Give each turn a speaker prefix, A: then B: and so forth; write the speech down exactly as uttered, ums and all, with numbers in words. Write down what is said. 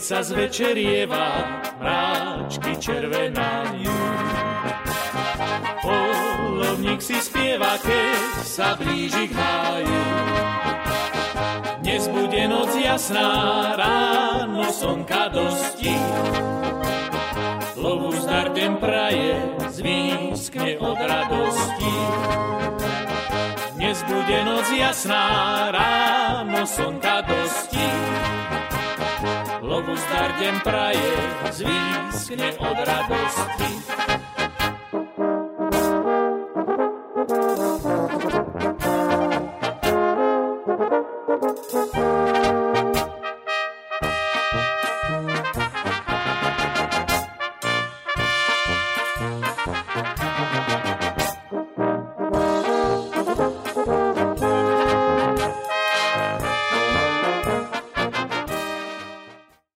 A: sa zvečerieva, mráčky červenajú. Polovník si spieva, keď sa blíži k háju. Dnes bude noc jasná, ráno slnka dosti. Lovu zdar deň praje, zvýskne od radosti. Dnes bude noc jasná, ráno slnka dosti. Lovu zdar deň praje, zvýskne od radosti.